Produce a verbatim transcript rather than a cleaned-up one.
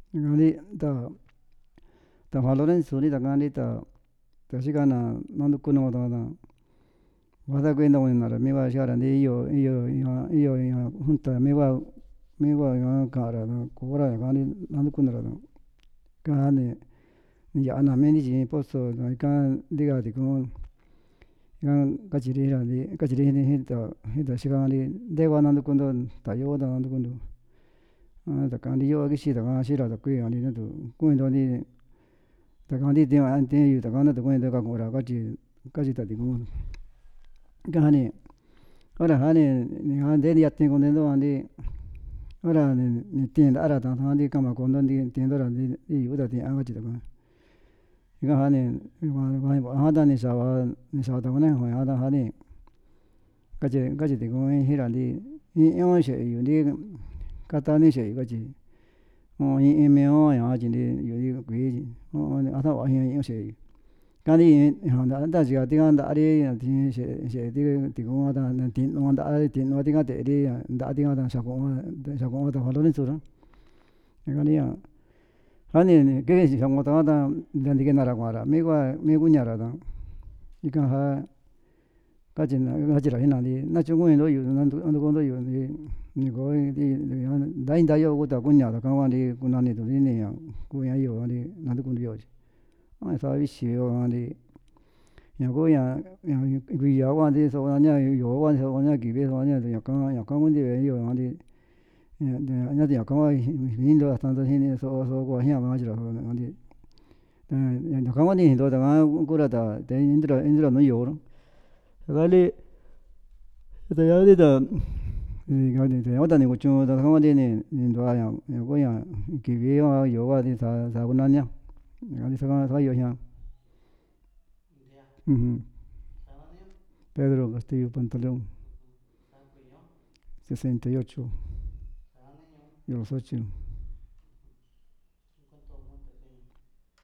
Ngani ta ta San Lorenzo ni ta ngani ta ta sigana nandu kuno ta ta wada kwenda wena ra miwa shara ni iyo iyo iyo iyo junta miwa miwa ya kara kora ngani nandu kuno ra kani yana meni ji poso ka diga diku yan kachiri ra ni kachiri ni hita hita shigani dewa nandu kundo ta yo da nandu kundo ta kandi yo gishi ta ga shira ta kui ani na tu kundo ni ta kandi te an te yu ta kana ta kuendo ka kora kachi kachi ta diku kani ora hani ni ande ni ate kundo ndo andi ora ni tienda ara ta andi kama kondo ni tienda ra ni yu da ti anga chi ta ka ika hani hada ni sawa ni sawa ta kone hada hani kachi kachi diku hira ni iyo she yu ni kata ni she kachi i meo ya chi ni yu kui ata wa hi she kandi anda jiga tinga nda ari ti she she ti diku ata ti no nda ari ti no tinga te ri nda tinga ta sa ko sa ko ta San Lorenzo ra kani ya hani ke sa ko ta ta ndi ke na ra kwa ra mi kwa mi kuña ra ta ika ja kachi na kachi ra hina ni na chu kuendo yu nandu kundo yu ni ni ko nda nda yo kuta kuña ta ka ni kuna ni tu ni ya kuña yo ni nandu kundo yo sa vici yo ni ya ko ya kui ya wa ni so ña yo wa so ña ki ve so ña ya ka ya ka kundi yo ni ña ya ka wa hindo hasta ni so so ko jia ma jira ni ya ka wa ni hindo ta kura ta te indra indra no yo kali ta ya ni ta ya ta ni ko chu ta ka wa ni ni ndo ya ya ko ya ki ve yo yo wa ni sa sa kuna ña kani sa sa yo jia Pedro Castillo Pantaleón sesenta y ocho y los ocho